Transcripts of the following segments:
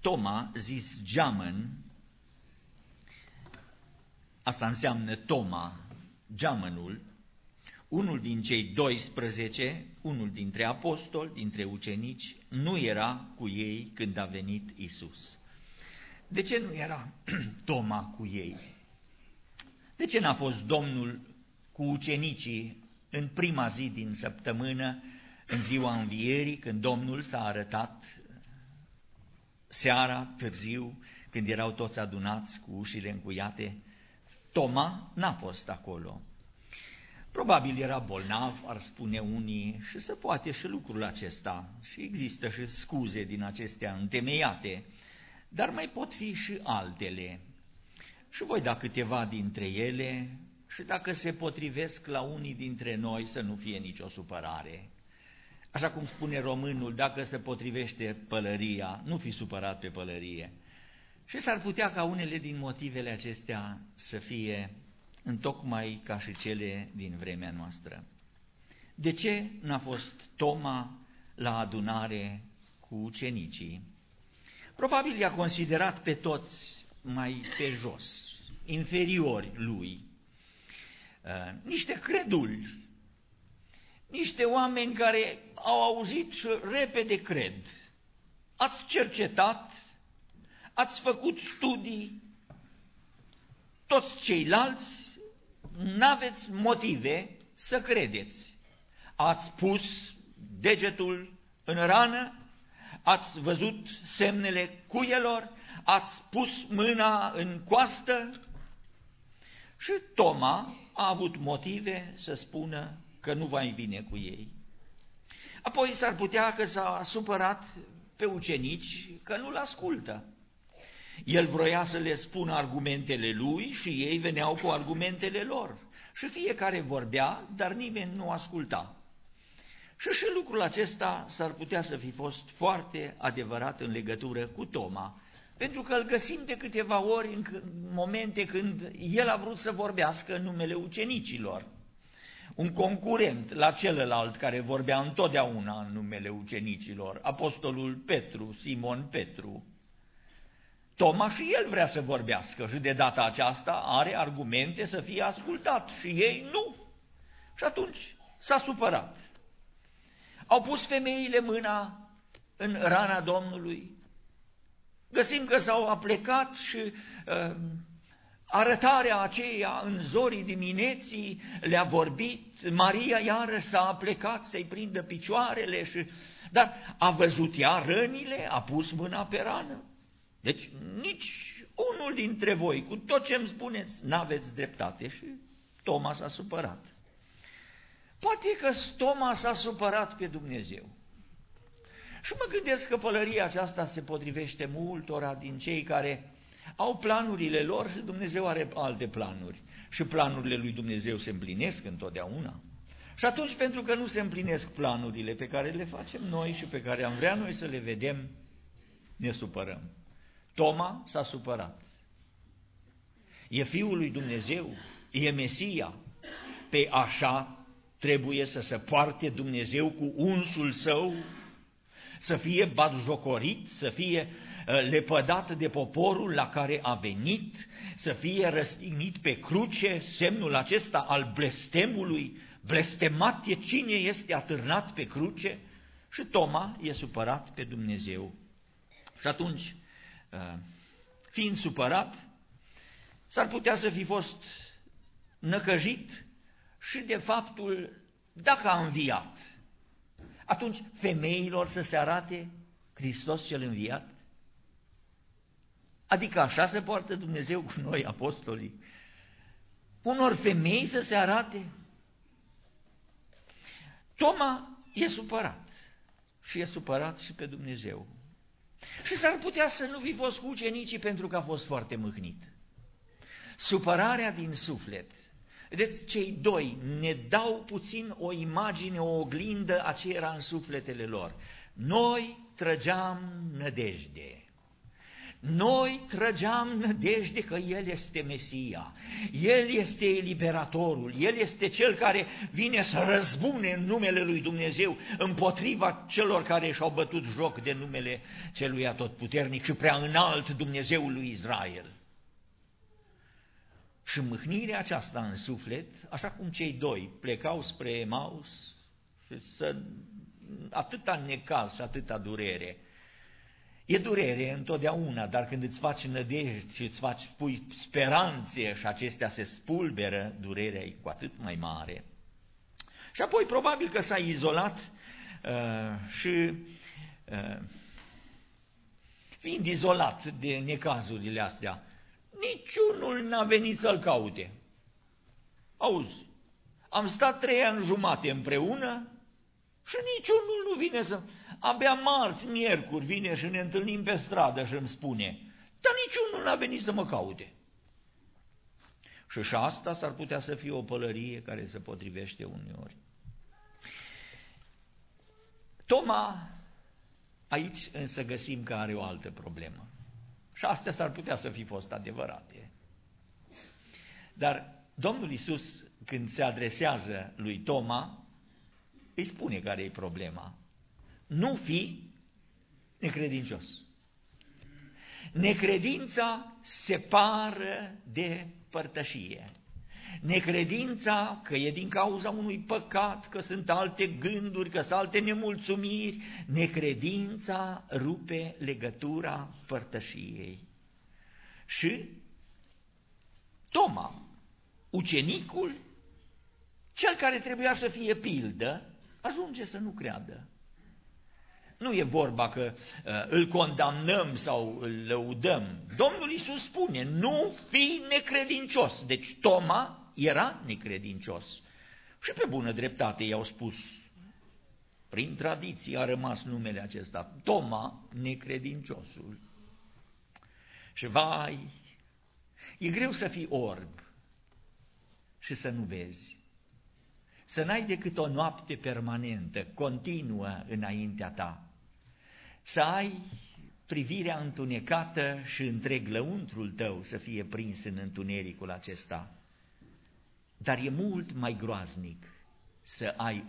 Toma, zis Geamăn, asta înseamnă Toma, Geamănul, unul din cei 12, unul dintre apostoli, dintre ucenici, nu era cu ei când a venit Iisus. De ce nu era Toma cu ei? De ce n-a fost Domnul cu ucenicii în prima zi din săptămână, în ziua învierii, când Domnul s-a arătat seara, târziu, când erau toți adunați cu ușile încuiate? Toma n-a fost acolo. Probabil era bolnav, ar spune unii, și se poate și lucrul acesta, și există și scuze din acestea întemeiate, dar mai pot fi și altele. Și voi da câteva dintre ele și dacă se potrivesc la unii dintre noi să nu fie nicio supărare. Așa cum spune românul, dacă se potrivește pălăria, nu fi supărat pe pălărie. Și s-ar putea ca unele din motivele acestea să fie întocmai ca și cele din vremea noastră. De ce n-a fost Toma la adunare cu ucenicii? Probabil i-a considerat pe toți mai pe jos, inferiori lui, niște creduli, niște oameni care au auzit și repede cred. Ați cercetat, ați făcut studii, toți ceilalți n-aveți motive să credeți. Ați pus degetul în rană, ați văzut semnele cuielor, ați pus mâna în coastă și Toma a avut motive să spună că nu va vine cu ei. Apoi s-ar putea că s-a supărat pe ucenici că nu-l ascultă. El vroia să le spună argumentele lui și ei veneau cu argumentele lor. Și fiecare vorbea, dar nimeni nu asculta. Și lucrul acesta s-ar putea să fi fost foarte adevărat în legătură cu Toma, pentru că îl găsim de câteva ori în momente când el a vrut să vorbească în numele ucenicilor. Un concurent la celălalt care vorbea întotdeauna în numele ucenicilor, apostolul Petru, Simon Petru. Toma și el vrea să vorbească și de data aceasta are argumente să fie ascultat și ei nu. Și atunci s-a supărat. Au pus femeile mâna în rana Domnului. Găsim că s-au aplecat și arătarea aceea în zorii dimineții le-a vorbit. Maria iară s-a aplecat să-i prindă picioarele, dar a văzut ea rănile, a pus mâna pe rană. Deci nici unul dintre voi, cu tot ce îmi spuneți, n-aveți dreptate. Și Toma s-a supărat. Poate că Toma s-a supărat pe Dumnezeu. Și mă gândesc că pălăria aceasta se potrivește multora din cei care au planurile lor și Dumnezeu are alte planuri. Și planurile lui Dumnezeu se împlinesc întotdeauna. Și atunci, pentru că nu se împlinesc planurile pe care le facem noi și pe care am vrea noi să le vedem, ne supărăm. Toma s-a supărat. E Fiul lui Dumnezeu, e Mesia, pe așa trebuie să se poarte Dumnezeu cu unsul său, să fie batjocorit, să fie lepădat de poporul la care a venit, să fie răstignit pe cruce, semnul acesta al blestemului, blestemat e cine este atârnat pe cruce, și Toma e supărat pe Dumnezeu. Și atunci, fiind supărat, s-ar putea să fi fost năcăjit și de faptul dacă a înviat, atunci femeilor să se arate Hristos cel înviat? Adică așa se poartă Dumnezeu cu noi, apostolii? Unor femei să se arate? Toma e supărat și e supărat și pe Dumnezeu. Și s-ar putea să nu fi fost cu ucenicii pentru că a fost foarte mâhnit. Supărarea din suflet. Vedeți, cei doi ne dau puțin o imagine, o oglindă a ce era în sufletele lor. Noi trăgeam nădejde. Noi trăgeam nădejde că El este Mesia, El este eliberatorul, El este Cel care vine să răzbune în numele lui Dumnezeu împotriva celor care și-au bătut joc de numele Celui Atotputernic și prea înalt Dumnezeul lui Israel. Și mâhnirea aceasta în suflet, așa cum cei doi plecau spre Emaus, și atâta necaz și atâta durere. E durere întotdeauna, dar când îți faci nădejde și îți pui speranțe și acestea se spulberă, durerea e cu atât mai mare. Și apoi probabil că s-a izolat și fiind izolat de necazurile astea, niciunul n-a venit să-l caute. Auzi, am stat 3 ani jumate împreună și niciunul nu vine să... Abia marți, miercuri vine și ne întâlnim pe stradă și îmi spune, dar niciunul n-a venit să mă caute. Și asta s-ar putea să fie o pălărie care se potrivește uneori. Toma, aici însă găsim că are o altă problemă. Și astea s-ar putea să fi fost adevărate. Dar Domnul Iisus, când se adresează lui Toma, îi spune care e problema. Nu fi necredincios. Necredința separă de părtășie. Necredința că e din cauza unui păcat, că sunt alte gânduri, că sunt alte nemulțumiri. Necredința rupe legătura părtășiei. Și Toma, ucenicul, cel care trebuia să fie pildă, ajunge să nu creadă. Nu e vorba că îl condamnăm sau îl lăudăm. Domnul Iisus spune, nu fi necredincios. Deci Toma era necredincios. Și pe bună dreptate i-au spus, prin tradiție a rămas numele acesta, Toma, necredinciosul. Și vai, e greu să fii orb și să nu vezi. Să n-ai decât o noapte permanentă, continuă înaintea ta. Să ai privirea întunecată și întreg lăuntrul tău să fie prins în întunericul acesta. Dar e mult mai groaznic să ai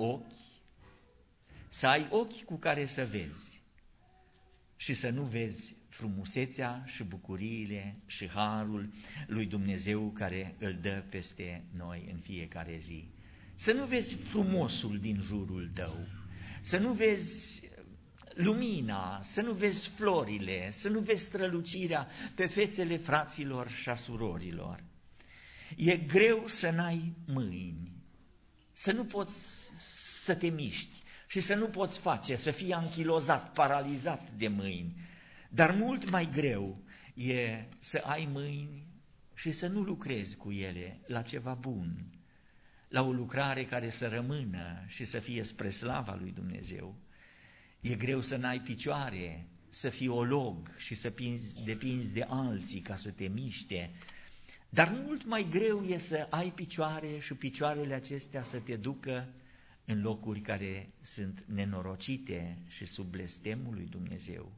ochi cu care să vezi și să nu vezi frumusețea și bucuriile și harul lui Dumnezeu care îl dă peste noi în fiecare zi. Să nu vezi frumosul din jurul tău, să nu vezi lumina, să nu vezi florile, să nu vezi strălucirea pe fețele fraților și a surorilor. E greu să n-ai mâini, să nu poți să te miști și să nu poți face, să fii anchilozat, paralizat de mâini. Dar mult mai greu e să ai mâini și să nu lucrezi cu ele la ceva bun, la o lucrare care să rămână și să fie spre slava lui Dumnezeu. E greu să n-ai picioare, să fii olog și să depinzi de alții ca să te miște, dar mult mai greu e să ai picioare și picioarele acestea să te ducă în locuri care sunt nenorocite și sub blestemul lui Dumnezeu.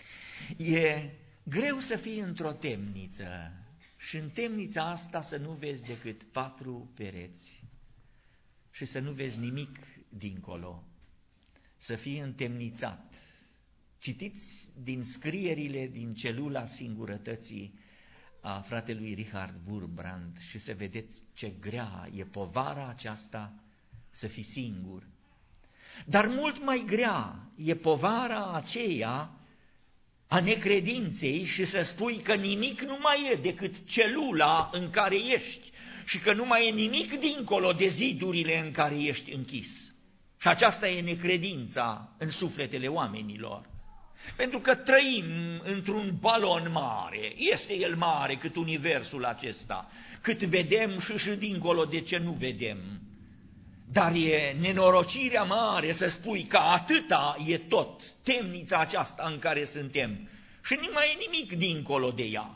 E greu să fii într-o temniță și în temnița asta să nu vezi decât 4 pereți și să nu vezi nimic dincolo, să fii întemnițat. Citiți din scrierile din celula singurătății a fratelui Richard Wurbrand și să vedeți ce grea e povara aceasta să fii singur. Dar mult mai grea e povara aceea a necredinței și să spui că nimic nu mai e decât celula în care ești și că nu mai e nimic dincolo de zidurile în care ești închis. Și aceasta e necredința în sufletele oamenilor. Pentru că trăim într-un balon mare, este el mare cât universul acesta, cât vedem și dincolo de ce nu vedem. Dar e nenorocirea mare să spui că atâta e tot temnița aceasta în care suntem și nu mai e nimic dincolo de ea.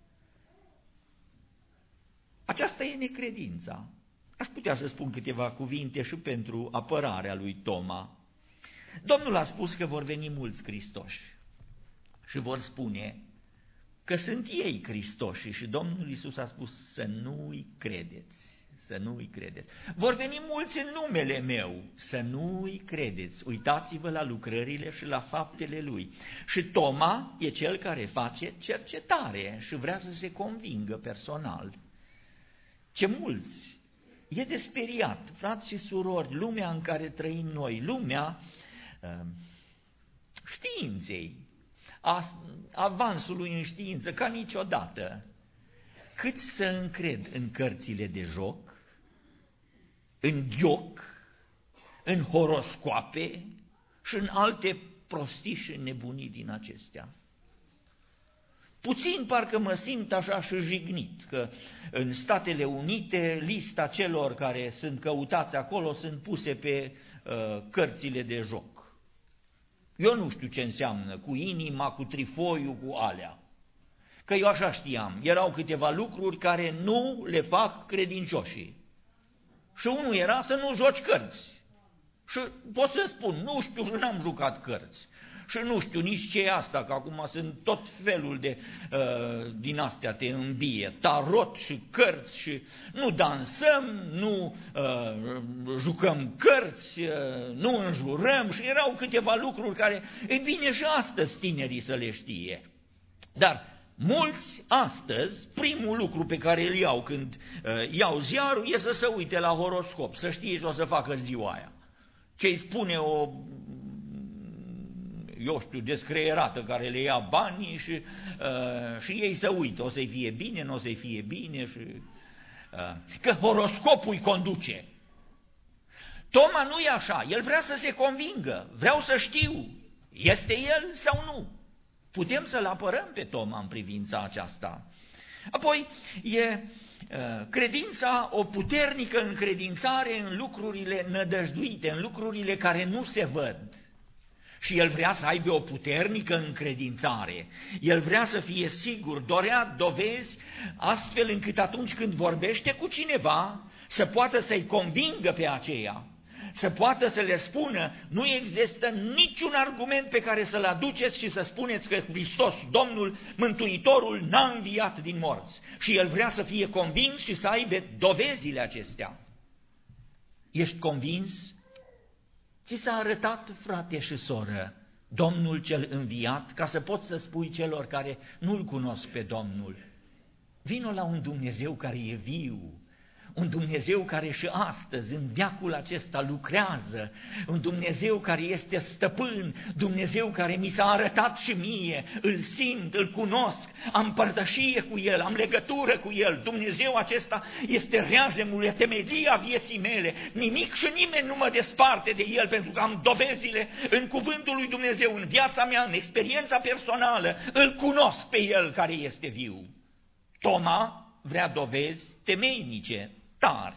Aceasta e necredința. Aș putea să spun câteva cuvinte și pentru apărarea lui Toma. Domnul a spus că vor veni mulți Hristoși și vor spune, că sunt ei Hristoși și Domnul Iisus a spus să nu-i credeți, să nu-i credeți. Vor veni mulți în numele meu, să nu-i credeți. Uitați-vă la lucrările și la faptele lui. Și Toma e cel care face cercetare și vrea să se convingă personal. Ce mulți! E de speriat, frați și surori, lumea în care trăim noi, lumea științei, avansului în știință, ca niciodată. Cât să încred în cărțile de joc, în ghioc, în horoscoape și în alte prostii și nebunii din acestea. Puțin parcă mă simt așa și jignit, că în Statele Unite lista celor care sunt căutați acolo sunt puse pe cărțile de joc. Eu nu știu ce înseamnă cu inima, cu trifoiul, cu alea. Că eu așa știam, erau câteva lucruri care nu le fac credincioșii. Și unul era să nu joci cărți. Și pot să spun, nu știu și n-am jucat cărți. Și nu știu nici ce e asta, că acum sunt tot felul de din astea te îmbie, tarot și cărți și nu dansăm, nu jucăm cărți, nu înjurăm și erau câteva lucruri care, e bine și astăzi tinerii să le știe. Dar mulți astăzi, primul lucru pe care îl iau când iau ziarul e să se uite la horoscop, să știe ce o să facă ziua aia. Ce-i spune o, eu știu, descreierată care le ia banii și ei se uită, o să-i fie bine, nu o să-i fie bine. Că horoscopul îi conduce. Toma nu e așa, el vrea să se convingă, vreau să știu, este el sau nu. Putem să-l apărăm pe Toma în privința aceasta. Apoi e credința, o puternică încredințare în lucrurile nădăjduite, în lucrurile care nu se văd. Și el vrea să aibă o puternică încredințare. El vrea să fie sigur, dorea dovezi astfel încât atunci când vorbește cu cineva să poată să-i convingă pe aceea. Să poată să le spună, nu există niciun argument pe care să-l aduceți și să spuneți că Hristos, Domnul, Mântuitorul, n-a înviat din morți. Și el vrea să fie convins și să aibă dovezile acestea. Ești convins? Ți s-a arătat, frate și soră, Domnul cel înviat, ca să poți să spui celor care nu-L cunosc pe Domnul. Vino la un Dumnezeu care e viu, un Dumnezeu care și astăzi, în veacul acesta, lucrează, un Dumnezeu care este stăpân, Dumnezeu care mi s-a arătat și mie, îl simt, îl cunosc, am părtășie cu El, am legătură cu El. Dumnezeu acesta este reazemul, este temelia vieții mele, nimic și nimeni nu mă desparte de El, pentru că am dovezile în cuvântul lui Dumnezeu, în viața mea, în experiența personală, îl cunosc pe El care este viu. Toma vrea dovezi temeinice, tari.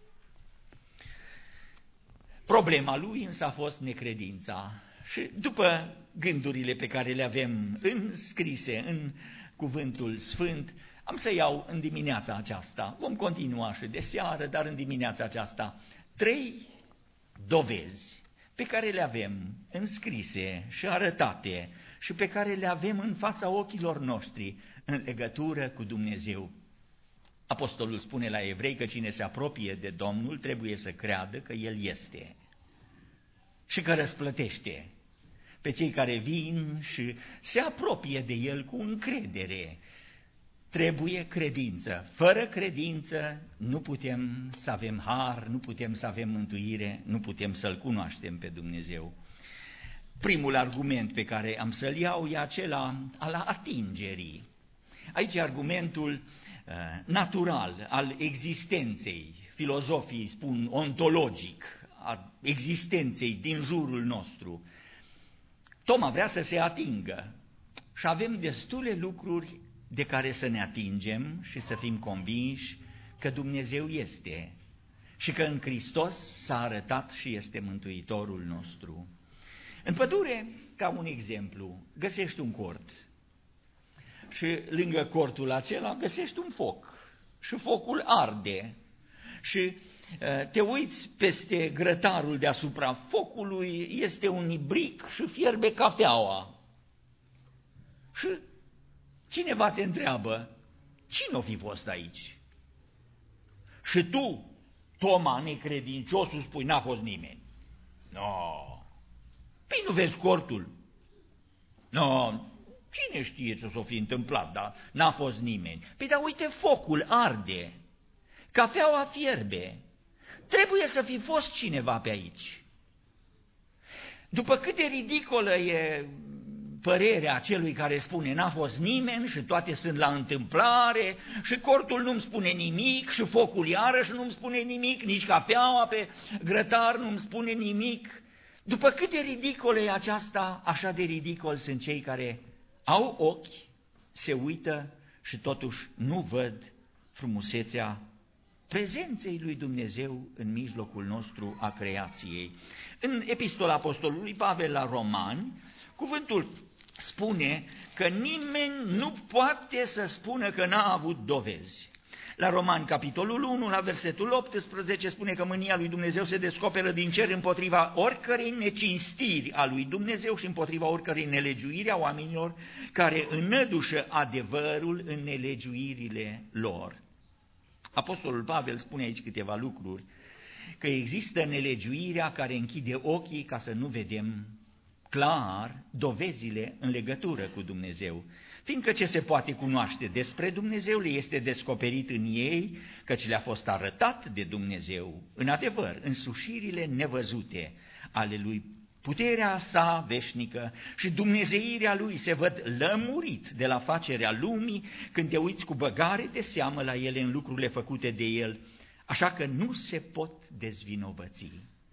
Problema lui însă a fost necredința. Și după gândurile pe care le avem înscrise în cuvântul sfânt, am să iau în dimineața aceasta, vom continua și de seară, dar în dimineața aceasta, 3 dovezi pe care le avem înscrise și arătate și pe care le avem în fața ochilor noștri în legătură cu Dumnezeu. Apostolul spune la evrei că cine se apropie de Domnul trebuie să creadă că El este și că răsplătește pe cei care vin și se apropie de El cu încredere. Trebuie credință. Fără credință nu putem să avem har, nu putem să avem mântuire, nu putem să-L cunoaștem pe Dumnezeu. Primul argument pe care am să-l iau e acela al atingerii. Aici e argumentul natural al existenței, filozofii spun ontologic, a existenței din jurul nostru. Toma vrea să se atingă și avem destule lucruri de care să ne atingem și să fim convinși că Dumnezeu este și că în Hristos s-a arătat și este Mântuitorul nostru. În pădure, ca un exemplu, găsești un cort și lângă cortul acela găsești un foc și focul arde și te uiți peste grătarul deasupra focului, este un ibric și fierbe cafeaua. Și cineva te întreabă, cine o fi fost aici? Și tu, Toma, necredinciosul, spui, n-a fost nimeni. Păi nu vezi cortul? Cine știe ce s-o fi întâmplat, dar n-a fost nimeni. Păi dar uite, focul arde, cafeaua fierbe, trebuie să fi fost cineva pe aici. După cât de ridicolă e părerea celui care spune n-a fost nimeni și toate sunt la întâmplare și cortul nu-mi spune nimic și focul iarăși nu-mi spune nimic, nici cafeaua pe grătar nu-mi spune nimic. După cât de ridicolă e aceasta, așa de ridicol sunt cei care au ochi, se uită și totuși nu văd frumusețea prezenței lui Dumnezeu în mijlocul nostru a creației. În epistola apostolului Pavel la Romani, cuvântul spune că nimeni nu poate să spună că n-a avut dovezi. La Romani, capitolul 1, la versetul 18, spune că mânia lui Dumnezeu se descoperă din cer împotriva oricărei necinstiri a lui Dumnezeu și împotriva oricărei nelegiuiri a oamenilor care înădușă adevărul în nelegiuirile lor. Apostolul Pavel spune aici câteva lucruri, că există nelegiuirea care închide ochii ca să nu vedem clar dovezile în legătură cu Dumnezeu, fiindcă ce se poate cunoaște despre Dumnezeu le este descoperit în ei, căci le-a fost arătat de Dumnezeu, în adevăr, însușirile nevăzute ale Lui, puterea sa veșnică și dumnezeirea Lui se văd lămurit de la facerea lumii când te uiți cu băgare de seamă la ele în lucrurile făcute de El, așa că nu se pot dezvinovăți.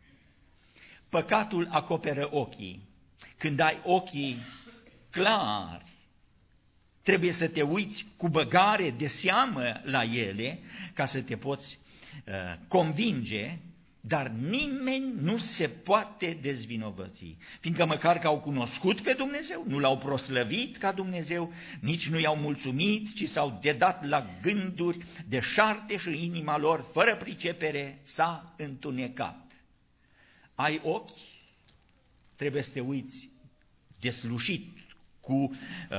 Păcatul acoperă ochii. Când ai ochii clari, trebuie să te uiți cu băgare de seamă la ele ca să te poți convinge, dar nimeni nu se poate dezvinovăți, fiindcă măcar că au cunoscut pe Dumnezeu, nu l-au proslăvit ca Dumnezeu, nici nu i-au mulțumit, ci s-au dedat la gânduri deșarte și inima lor, fără pricepere, s-a întunecat. Ai ochi, trebuie să te uiți deslușit, cu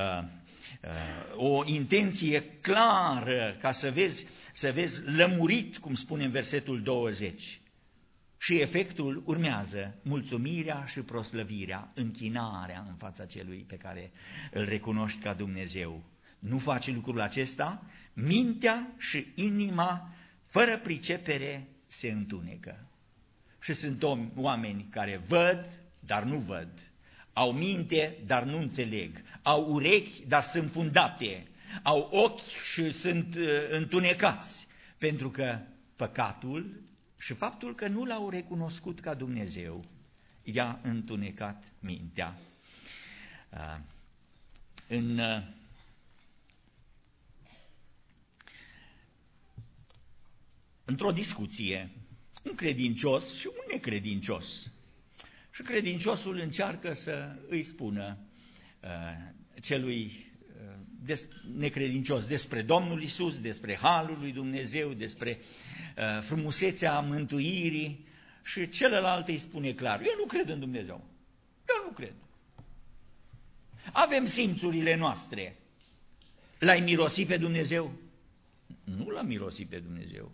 o intenție clară, ca să vezi lămurit, cum spune în versetul 20. Și efectul urmează, mulțumirea și proslăvirea, închinarea în fața celui pe care îl recunoști ca Dumnezeu. Nu faci lucrul acesta, mintea și inima, fără pricepere, se întunecă. Și sunt oameni care văd, dar nu văd, au minte, dar nu înțeleg, au urechi, dar sunt fundate, au ochi și sunt întunecați, pentru că păcatul și faptul că nu l-au recunoscut ca Dumnezeu i-a întunecat mintea. Într-o discuție, un credincios și un necredincios. Și credinciosul încearcă să îi spună celui necredincios despre Domnul Iisus, despre harul lui Dumnezeu, despre frumusețea mântuirii, și celălalt îi spune clar, eu nu cred în Dumnezeu, eu nu cred. Avem simțurile noastre. L-ai mirosit pe Dumnezeu? Nu l-am mirosit pe Dumnezeu.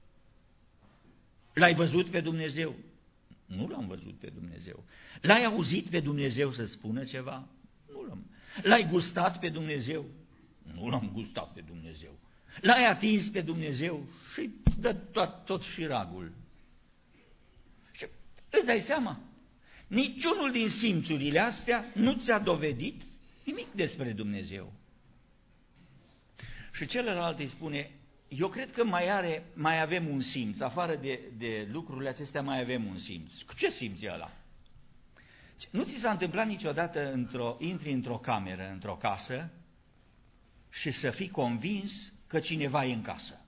L-ai văzut pe Dumnezeu? Nu l-am văzut pe Dumnezeu. L-ai auzit pe Dumnezeu să spună ceva? Nu l-am. L-ai gustat pe Dumnezeu? Nu l-am gustat pe Dumnezeu. L-ai atins pe Dumnezeu și dă tot șiragul. Și îți dai seama, niciunul din simțurile astea nu ți-a dovedit nimic despre Dumnezeu. Și celălalt îi spune, eu cred că mai avem un simț, afară de lucrurile acestea mai avem un simț. Ce simț e ăla? Nu ți s-a întâmplat niciodată intri într-o cameră, într-o casă și să fii convins că cineva e în casă?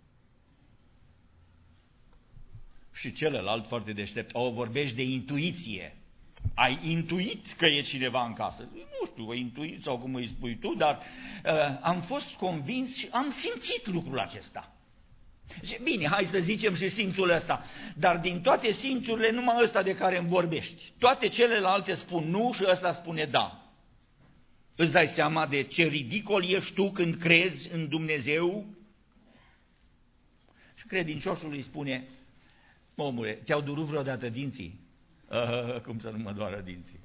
Și celălalt foarte deștept, vorbești de intuiție. Ai intuit că e cineva în casă? Nu știu, o intuit sau cum îi spui tu, dar am fost convins și am simțit lucrul acesta. Bine, hai să zicem și simțul ăsta, dar din toate simțurile numai ăsta de care îmi vorbești. Toate celelalte spun nu și ăsta spune da. Îți dai seama de ce ridicol ești tu când crezi în Dumnezeu? Și credincioșul îi spune, omule, te-au durut vreodată dinții? Cum să nu mă doară dinții?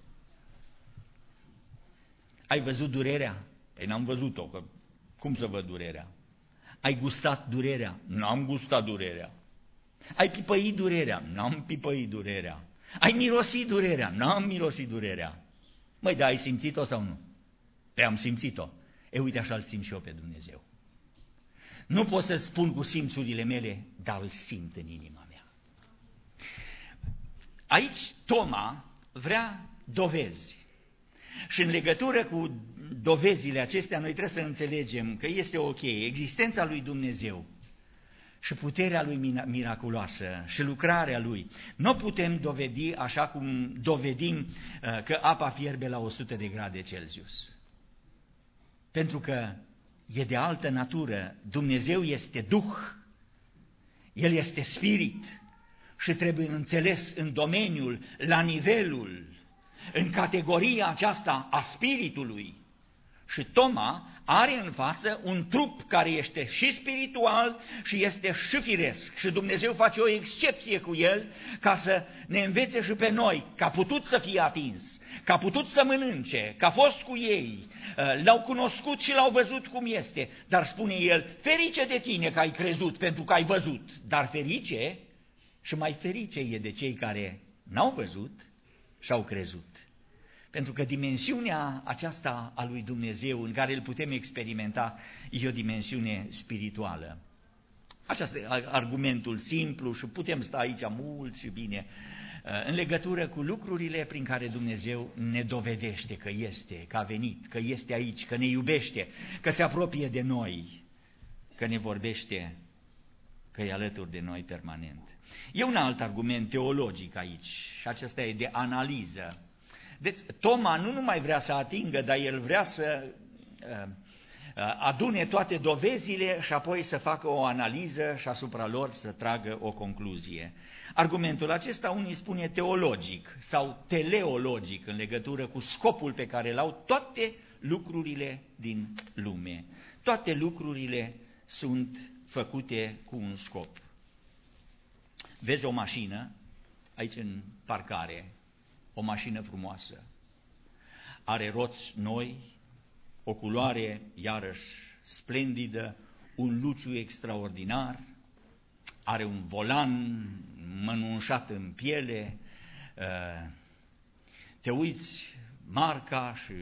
Ai văzut durerea? Păi n-am văzut-o, că cum să văd durerea? Ai gustat durerea? N-am gustat durerea. Ai pipăit durerea? N-am pipăit durerea. Ai mirosit durerea? N-am mirosit durerea. Măi, dar ai simțit-o sau nu? Păi am simțit-o. Uite, așa îl simt și eu pe Dumnezeu. Nu pot să spun cu simțurile mele, dar îl simt în inima mea. Aici Toma vrea dovezi. Și în legătură cu dovezile acestea, noi trebuie să înțelegem că este ok, existența lui Dumnezeu și puterea lui miraculoasă și lucrarea lui. Nu putem dovedi așa cum dovedim că apa fierbe la 100 de grade Celsius. Pentru că e de altă natură. Dumnezeu este Duh, El este Spirit și trebuie înțeles în domeniul, la nivelul, în categoria aceasta a Spiritului. Și Toma are în față un trup care este și spiritual și este și firesc. Și Dumnezeu face o excepție cu el ca să ne învețe și pe noi că a putut să fie atins, că a putut să mănânce, că a fost cu ei, l-au cunoscut și l-au văzut cum este. Dar spune el, ferice de tine că ai crezut pentru că ai văzut, dar ferice și mai ferice e de cei care n-au văzut și au crezut. Pentru că dimensiunea aceasta a lui Dumnezeu în care îl putem experimenta e o dimensiune spirituală. Acesta e argumentul simplu și putem sta aici mult și bine în legătură cu lucrurile prin care Dumnezeu ne dovedește că este, că a venit, că este aici, că ne iubește, că se apropie de noi, că ne vorbește, că e alături de noi permanent. E un alt argument teologic aici și acesta e de analiză. Deci Toma nu numai vrea să atingă, dar el vrea să adune toate dovezile și apoi să facă o analiză și asupra lor să tragă o concluzie. Argumentul acesta unii spune teologic sau teleologic în legătură cu scopul pe care îl au toate lucrurile din lume. Toate lucrurile sunt făcute cu un scop. Vezi o mașină aici în parcare, o mașină frumoasă, are roți noi, o culoare iarăși splendidă, un luciu extraordinar, are un volan mănunșat în piele, te uiți marca și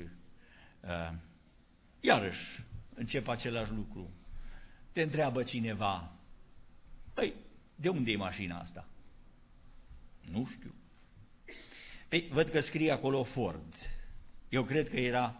iarăși începe același lucru. Te întreabă cineva, păi, de unde e mașina asta? Nu știu. Păi, văd că scrie acolo Ford. Eu cred că era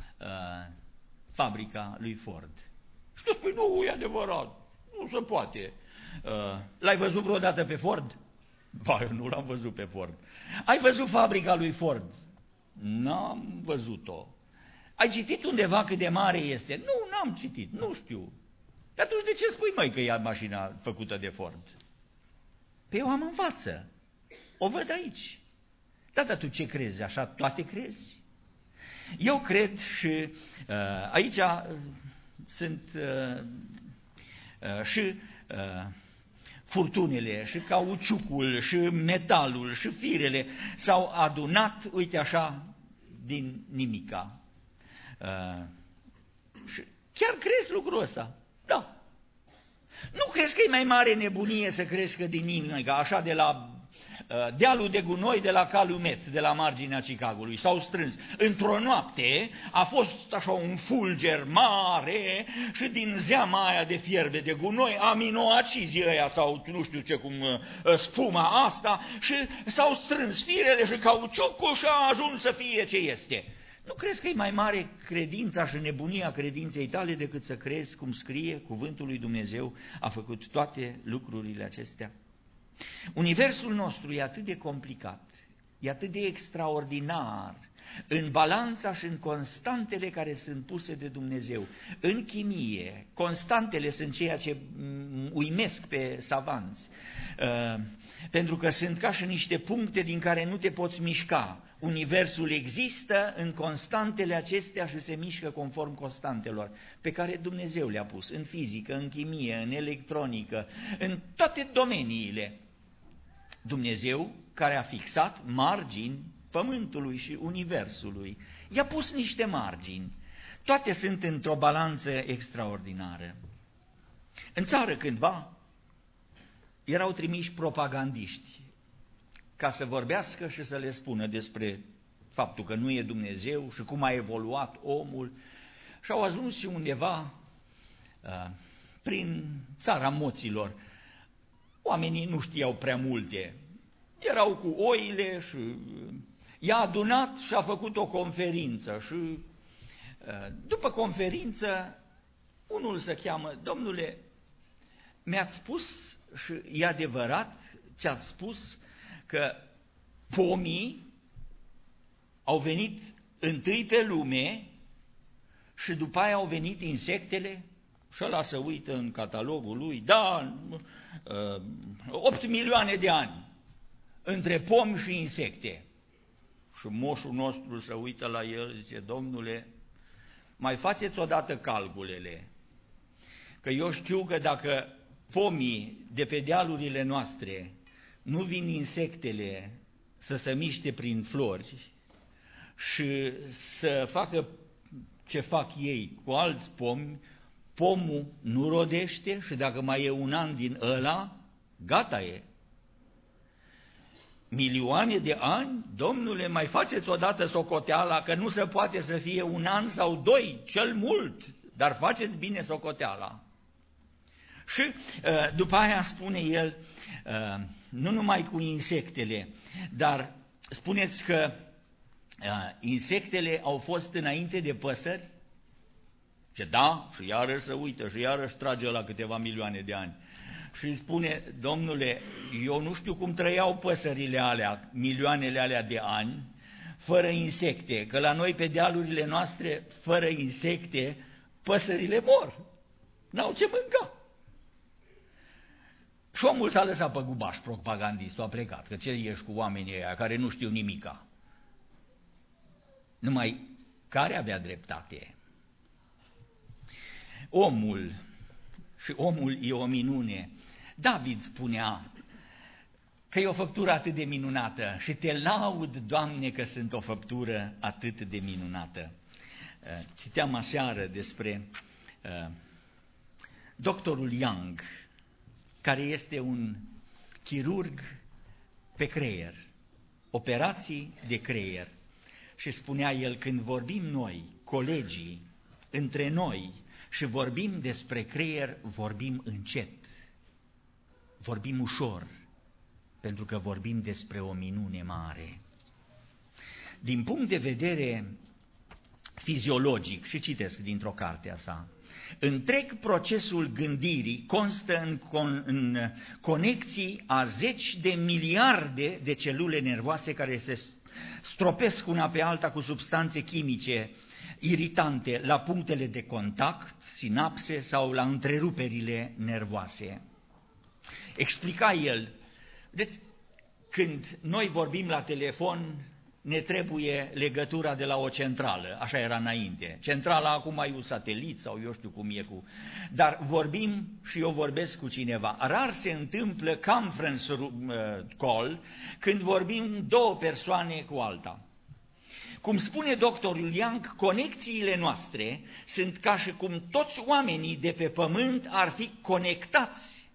fabrica lui Ford. Și tu spui, nu, e adevărat, nu se poate. L-ai văzut vreodată pe Ford? Ba, eu nu l-am văzut pe Ford. Ai văzut fabrica lui Ford? N-am văzut-o. Ai citit undeva cât de mare este? Nu, n-am citit, nu știu. De atunci de ce spui, măi, că e mașina făcută de Ford? Păi eu am în față. O văd aici. Dar tu ce crezi? Așa toate crezi? Eu cred și aici sunt și furtunele, și cauciucul, și metalul, și firele s-au adunat, uite așa, din nimica. Și chiar crezi lucrul ăsta? Da. Nu crezi că e mai mare nebunie să crezi că din nimica, așa de la dealul de gunoi de la Calumet, de la marginea Chicagului, s-au strâns. Într-o noapte a fost așa un fulger mare și din zeama aia de fierbe de gunoi, aminoacizii ăia sau nu știu ce cum, spuma asta și s-au strâns firele și cauciucul și a ajuns să fie ce este. Nu crezi că e mai mare credința și nebunia credinței tale decât să crezi cum scrie cuvântul lui Dumnezeu a făcut toate lucrurile acestea? Universul nostru e atât de complicat, e atât de extraordinar în balanța și în constantele care sunt puse de Dumnezeu. În chimie, constantele sunt ceea ce uimesc pe savanți, pentru că sunt ca și niște puncte din care nu te poți mișca. universul există în constantele acestea și se mișcă conform constantelor pe care Dumnezeu le-a pus în fizică, în chimie, în electronică, în toate domeniile. Dumnezeu care a fixat margini pământului și universului, i-a pus niște margini. Toate sunt într-o balanță extraordinară. În țară cândva erau trimiși propagandiști ca să vorbească și să le spună despre faptul că nu e Dumnezeu și cum a evoluat omul. Și au ajuns și undeva prin țara moților. Oamenii nu știau prea multe. Erau cu oile și i-a adunat și a făcut o conferință. Și după conferință, unul se cheamă: domnule, mi-ați spus și e adevărat ce ați spus, că pomii au venit întâi pe lume și după aia au venit insectele? Și ăla se uită în catalogul lui, da, 8 milioane de ani între pomi și insecte. Și moșul nostru se uită la el, zice: domnule, mai faceți odată calculele, că eu știu că dacă pomii de pe dealurile noastre nu vin insectele să se miște prin flori și să facă ce fac ei cu alți pomi, pomul nu rodește și dacă mai e un an din ăla, gata e. Milioane de ani, domnule, mai faceți odată socoteala, că nu se poate să fie un an sau 2, cel mult, dar faceți bine socoteala. Și după aia spune el, nu numai cu insectele, dar spuneți că insectele au fost înainte de păsări? Și da, și iarăși se uită și iarăși trage la câteva milioane de ani. Și spune: domnule, eu nu știu cum trăiau păsările alea, milioanele alea de ani, fără insecte, că la noi pe dealurile noastre, fără insecte, păsările mor, n-au ce mânca. Și omul s-a lăsat pe gubaș, propagandistul a plecat, că ce ești cu oamenii ăia care nu știu nimica. Numai care avea dreptate? Omul, și omul e o minune. David spunea că e o făptură atât de minunată și te laud, Doamne, că sunt o făptură atât de minunată. Citeam aseară despre doctorul Young, care este un chirurg pe creier, operații de creier. Și spunea el: când vorbim noi, colegii, între noi, și vorbim despre creier, vorbim încet, vorbim ușor, pentru că vorbim despre o minune mare. Din punct de vedere fiziologic, și citesc dintr-o carte a sa, întreg procesul gândirii constă în conexii a 10 de miliarde de celule nervoase care se stropesc una pe alta cu substanțe chimice iritante la punctele de contact, sinapse sau la întreruperile nervoase. Explica el, deci când noi vorbim la telefon, ne trebuie legătura de la o centrală, așa era înainte. Centrala acum e un satelit sau eu știu cum e cu... Dar vorbim și eu vorbesc cu cineva. Rar se întâmplă conference call când vorbim două persoane cu alta. Cum spune doctorul Young, conexiile noastre sunt ca și cum toți oamenii de pe pământ ar fi conectați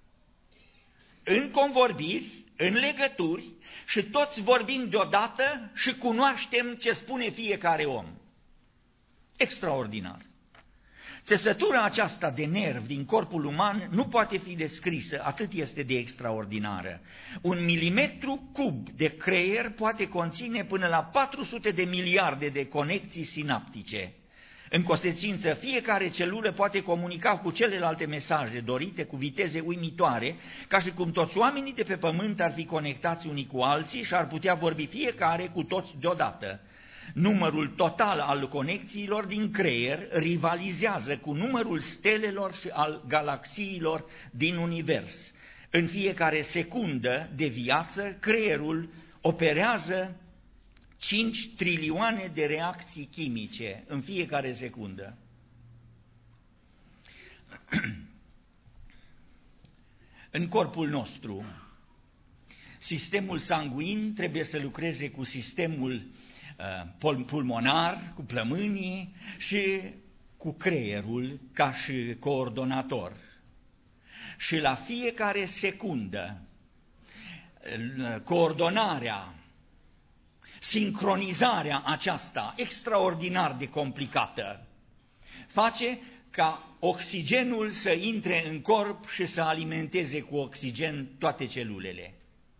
în convorbiri, în legături, și toți vorbim deodată și cunoaștem ce spune fiecare om. Extraordinar! Țesătura aceasta de nerv din corpul uman nu poate fi descrisă, atât este de extraordinară. 1 milimetru cub de creier poate conține până la 400 de miliarde de conexii sinaptice. În consecință, fiecare celulă poate comunica cu celelalte mesaje dorite cu viteze uimitoare, ca și cum toți oamenii de pe pământ ar fi conectați unii cu alții și ar putea vorbi fiecare cu toți deodată. Numărul total al conexiilor din creier rivalizează cu numărul stelelor și al galaxiilor din univers. În fiecare secundă de viață, creierul operează 5 trilioane de reacții chimice în fiecare secundă. În corpul nostru, sistemul sanguin trebuie să lucreze cu sistemul pulmonar, cu plămânii și cu creierul ca și coordonator. Și la fiecare secundă, coordonarea, sincronizarea aceasta extraordinar de complicată face ca oxigenul să intre în corp și să alimenteze cu oxigen toate celulele.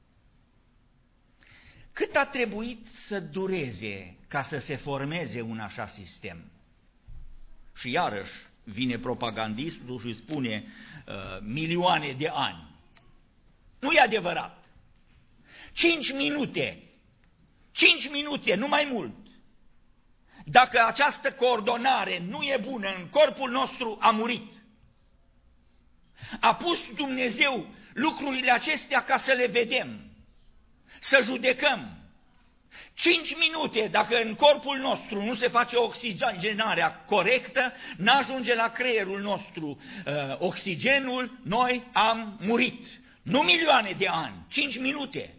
Cât a trebuit să dureze ca să se formeze un așa sistem? Și iarăși vine propagandistul și spune milioane de ani. Nu e adevărat. 5 minute, 5 minute, nu mai mult. Dacă această coordonare nu e bună în corpul nostru, a murit. A pus Dumnezeu lucrurile acestea ca să le vedem, să judecăm. 5 minute, dacă în corpul nostru nu se face oxigenarea corectă, n-ajunge la creierul nostru oxigenul, noi am murit. Nu milioane de ani, 5 minute.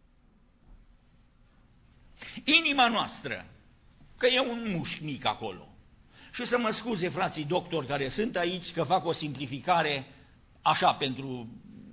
Inima noastră, că e un mușchi mic acolo. Și să mă scuze frații doctori care sunt aici, că fac o simplificare așa pentru...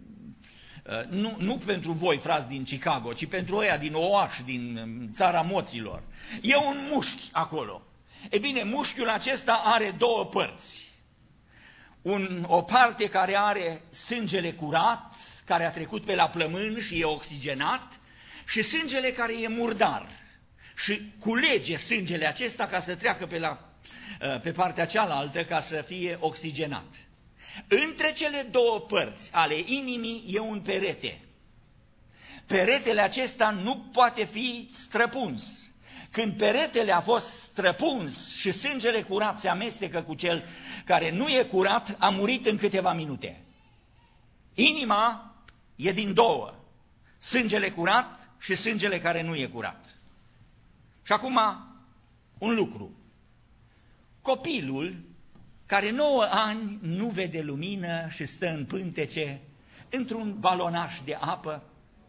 Nu pentru voi, frați din Chicago, ci pentru ăia din Oaș, din țara moților. E un mușchi acolo. E bine, mușchiul acesta are două părți. O parte care are sângele curat, care a trecut pe la plămân și e oxigenat, și sângele care e murdar. Și culege sângele acesta ca să treacă pe partea cealaltă ca să fie oxigenat. Între cele două părți ale inimii e un perete. Peretele acesta nu poate fi străpuns. Când peretele a fost străpuns și sângele curat se amestecă cu cel care nu e curat, a murit în câteva minute. Inima e din două, sângele curat și sângele care nu e curat. Și acum un lucru. Copilul care 9 ani nu vede lumină și stă în pântece, într-un balonaș de apă,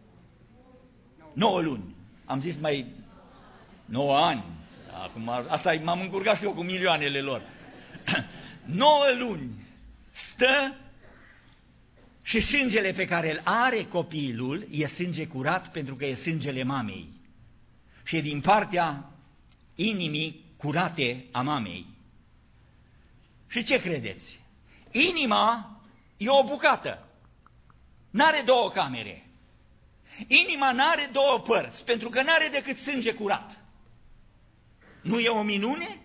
9 luni, am zis mai 9 ani, acum, asta m-am încurcat și eu cu milioanele lor, 9 luni stă și sângele pe care îl are copilul e sânge curat pentru că e sângele mamei și e din partea inimii curate a mamei. Și ce credeți? Inima e o bucată, n-are două camere. Inima n-are două părți, pentru că n-are decât sânge curat. Nu e o minune?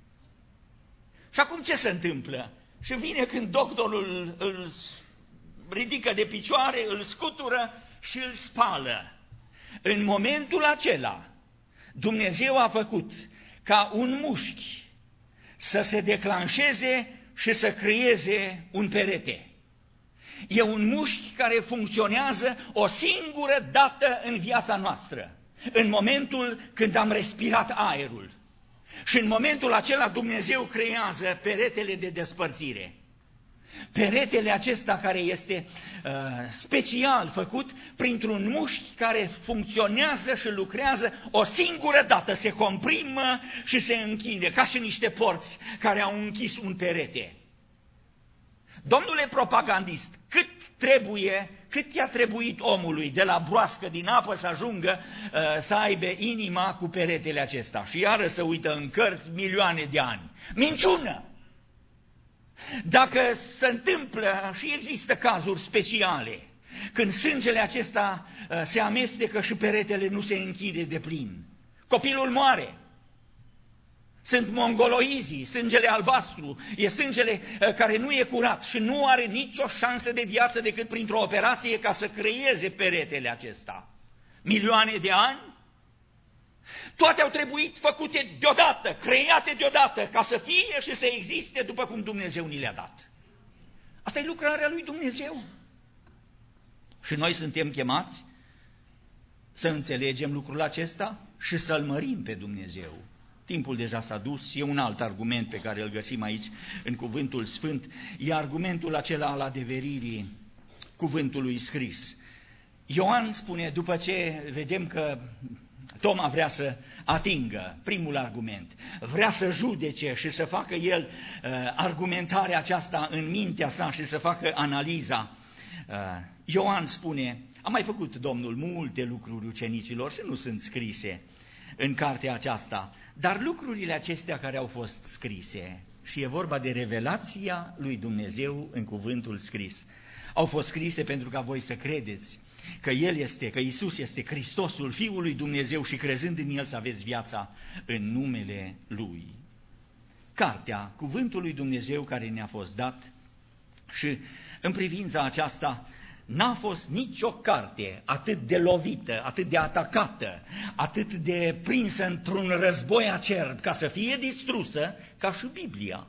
Și acum ce se întâmplă? Și vine când doctorul îl ridică de picioare, îl scutură și îl spală. În momentul acela, Dumnezeu a făcut ca un mușchi să se declanșeze și să creeze un perete. E un mușchi care funcționează o singură dată în viața noastră, în momentul când am respirat aerul. Și în momentul acela Dumnezeu creează peretele de despărțire. Peretele acesta care este special făcut printr-un mușchi care funcționează și lucrează o singură dată, se comprimă și se închide, ca și niște porți care au închis un perete. Domnule propagandist, cât i-a trebuit omului de la broască din apă să ajungă să aibă inima cu peretele acesta? Și iară să uită în cărți milioane de ani. Minciună! Dacă se întâmplă și există cazuri speciale, când sângele acesta se amestecă și peretele nu se închide de plin, copilul moare. Sunt mongoloizii, sângele albastru, e sângele care nu e curat și nu are nicio șansă de viață decât printr-o operație ca să creeze peretele acesta. Milioane de ani? Toate au trebuit făcute deodată, create deodată, ca să fie și să existe după cum Dumnezeu ni le-a dat. Asta e lucrarea lui Dumnezeu. Și noi suntem chemați să înțelegem lucrul acesta și să-L mărim pe Dumnezeu. Timpul deja s-a dus, e un alt argument pe care îl găsim aici în Cuvântul Sfânt, e argumentul acela al adeveririi cuvântului scris. Ioan spune, după ce vedem că Toma vrea să atingă primul argument, vrea să judece și să facă el argumentarea aceasta în mintea sa și să facă analiza. Ioan spune, a mai făcut Domnul multe lucruri ucenicilor și nu sunt scrise în cartea aceasta, dar lucrurile acestea care au fost scrise, și e vorba de revelația lui Dumnezeu în cuvântul scris, au fost scrise pentru ca voi să credeți că că Iisus este Hristosul, Fiul lui Dumnezeu și crezând în El să aveți viața în numele Lui. Cartea, cuvântul lui Dumnezeu care ne-a fost dat, și în privința aceasta n-a fost nicio carte atât de lovită, atât de atacată, atât de prinsă într-un război acerb ca să fie distrusă ca și Biblia.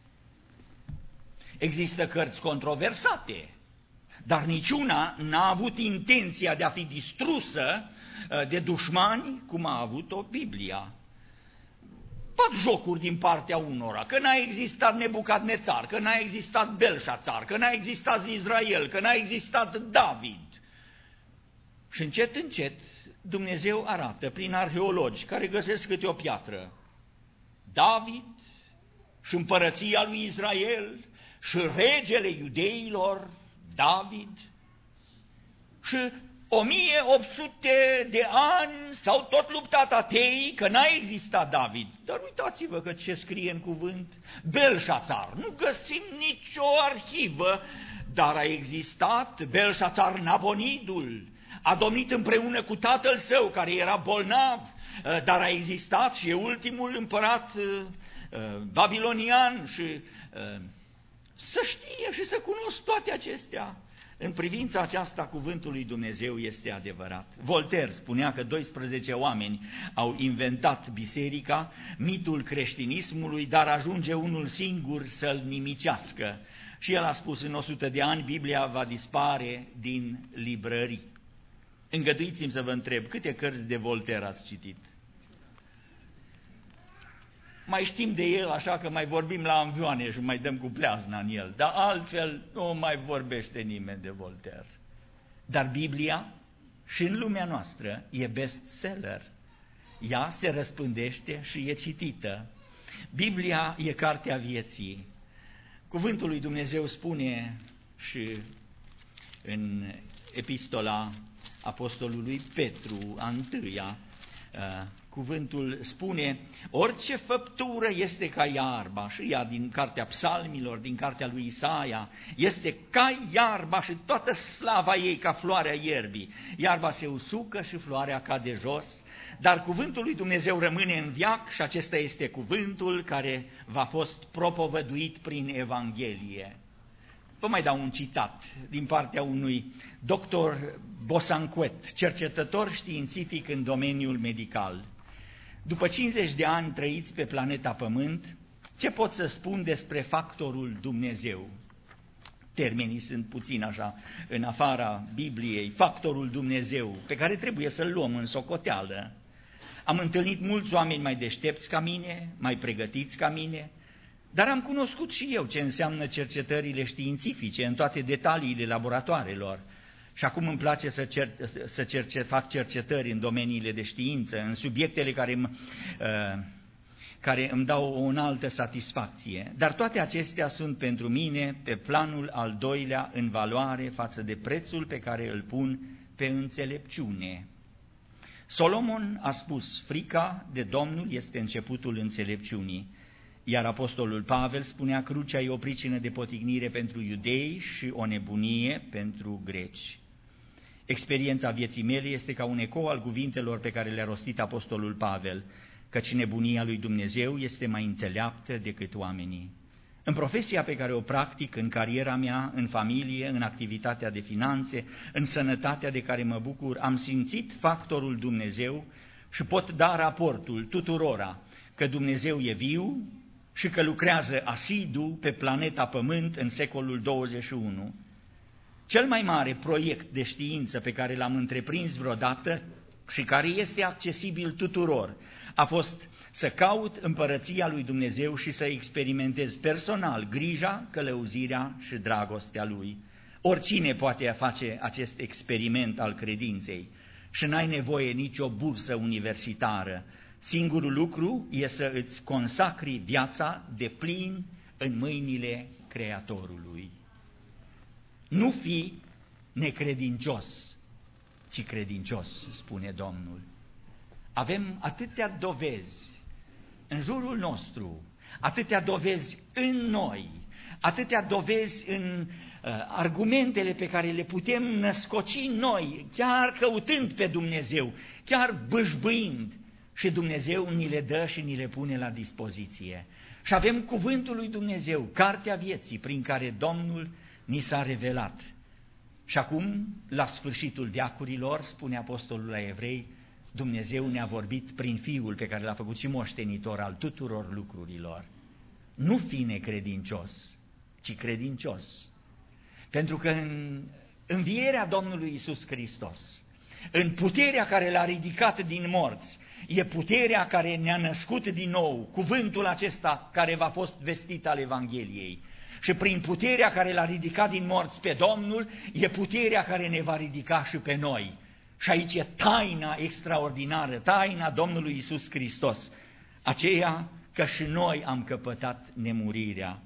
Există cărți controversate, dar niciuna n-a avut intenția de a fi distrusă de dușmani cum a avut-o Biblia. Bat jocuri din partea unora, că n-a existat Nebucadnețar, că n-a existat Belșațar, că n-a existat Israel, că n-a existat David. Și încet, încet, Dumnezeu arată prin arheologi care găsesc câte o piatră. David și împărăția lui Israel și regele iudeilor, David, și 1800 de ani s-au tot luptat ateii că n-a existat David. Dar uitați-vă că ce scrie în cuvânt Belșațar. Nu găsim nicio arhivă, dar a existat Belșațar Nabonidul. A domnit împreună cu tatăl său care era bolnav, dar a existat și e ultimul împărat babilonian și să știe și să cunosc toate acestea. În privința aceasta, cuvântul lui Dumnezeu este adevărat. Voltaire spunea că 12 oameni au inventat biserica, mitul creștinismului, dar ajunge unul singur să-l nimicească. Și el a spus, în 100 de ani, Biblia va dispare din librării. Îngăduiți-mi să vă întreb, câte cărți de Voltaire ați citit? Mai știm de el așa că mai vorbim la avioane și mai dăm cu pleazna în el, dar altfel nu mai vorbește nimeni de Voltaire. Dar Biblia și în lumea noastră e bestseller. Ea se răspândește și e citită. Biblia e cartea vieții. Cuvântul lui Dumnezeu spune și în epistola apostolului Petru, a întâia, cuvântul spune, orice făptură este ca iarba, și ea din cartea Psalmilor, din cartea lui Isaia, este ca iarba și toată slava ei ca floarea ierbii. Iarba se usucă și floarea cade jos, dar cuvântul lui Dumnezeu rămâne în veac și acesta este cuvântul care v-a fost propovăduit prin Evanghelie. Vă mai dau un citat din partea unui doctor Bosanquet, cercetător științific în domeniul medical. După 50 de ani trăiți pe planeta Pământ, ce pot să spun despre factorul Dumnezeu? Termenii sunt puțin așa în afara Bibliei, factorul Dumnezeu, pe care trebuie să-l luăm în socoteală. Am întâlnit mulți oameni mai deștepți ca mine, mai pregătiți ca mine, dar am cunoscut și eu ce înseamnă cercetările științifice în toate detaliile laboratoarelor. Și acum îmi place să fac cercetări în domeniile de știință, în subiectele care îmi dau o înaltă satisfacție. Dar toate acestea sunt pentru mine pe planul al doilea în valoare față de prețul pe care îl pun pe înțelepciune. Solomon a spus, frica de Domnul este începutul înțelepciunii. Iar apostolul Pavel spunea, crucea e o pricină de potignire pentru iudei și o nebunie pentru greci. Experiența vieții mele este ca un ecou al cuvintelor pe care le-a rostit apostolul Pavel, căci nebunia lui Dumnezeu este mai înțeleaptă decât oamenii. În profesia pe care o practic, în cariera mea, în familie, în activitatea de finanțe, în sănătatea de care mă bucur, am simțit factorul Dumnezeu și pot da raportul tuturora că Dumnezeu e viu și că lucrează asidu pe planeta Pământ în secolul 21. Cel mai mare proiect de știință pe care l-am întreprins vreodată și care este accesibil tuturor a fost să caut împărăția lui Dumnezeu și să experimentez personal grija, călăuzirea și dragostea Lui. Oricine poate face acest experiment al credinței și n-ai nevoie nicio bursă universitară. Singurul lucru e să îți consacri viața deplin în mâinile Creatorului. Nu fi necredincios, ci credincios, spune Domnul. Avem atâtea dovezi în jurul nostru, atâtea dovezi în noi, atâtea dovezi în argumentele pe care le putem născoci noi, chiar căutând pe Dumnezeu, chiar bâșbâind, și Dumnezeu ni le dă și ni le pune la dispoziție. Și avem cuvântul lui Dumnezeu, cartea vieții, prin care Domnul ni s-a revelat. Și acum, la sfârșitul veacurilor, spune apostolul la Evrei, Dumnezeu ne-a vorbit prin Fiul pe care l-a făcut și moștenitor al tuturor lucrurilor. Nu fi necredincios, ci credincios. Pentru că în învierea Domnului Iisus Hristos, în puterea care l-a ridicat din morți, e puterea care ne-a născut din nou, cuvântul acesta care v-a fost vestit al Evangheliei. Și prin puterea care l-a ridicat din morți pe Domnul, e puterea care ne va ridica și pe noi. Și aici e taina extraordinară, taina Domnului Iisus Hristos, aceea că și noi am căpătat nemurirea.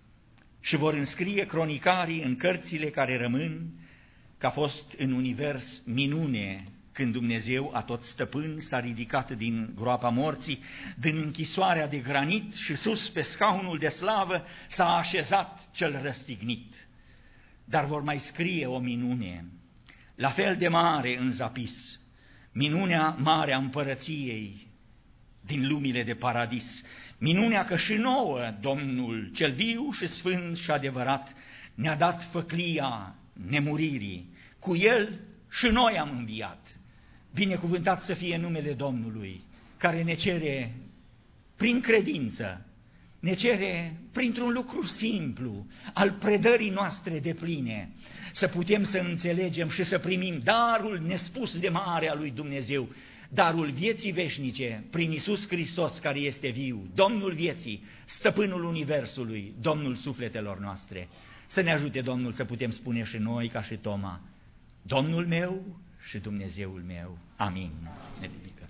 Și vor înscrie cronicarii în cărțile care rămân că a fost în univers minune când Dumnezeu, atot stăpân, s-a ridicat din groapa morții, din închisoarea de granit și sus pe scaunul de slavă s-a așezat cel răstignit. Dar vor mai scrie o minune, la fel de mare în zapis, minunea mare a împărăției din lumile de paradis, minunea că și nouă Domnul, cel viu și sfânt și adevărat, ne-a dat făclia nemuririi. Cu El și noi am înviat. Binecuvântat să fie numele Domnului, care ne cere prin credință, ne cere printr-un lucru simplu, al predării noastre depline, să putem să înțelegem și să primim darul nespus de mare al lui Dumnezeu, darul vieții veșnice prin Iisus Hristos care este viu, Domnul vieții, stăpânul universului, Domnul sufletelor noastre. Să ne ajute Domnul să putem spune și noi ca și Toma, Domnul meu și Dumnezeul meu. Amin. Ne ridicăm.